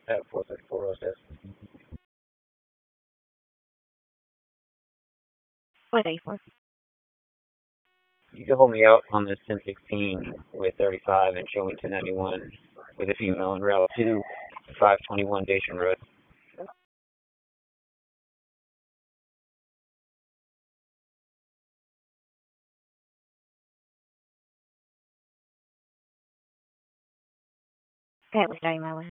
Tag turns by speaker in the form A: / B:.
A: at 43406.
B: What day for?
A: You can hold me out on this 1016 with 35 and show me 1091 with a female in Route 2, 521 Dacian Road.
B: Okay, we got him my way.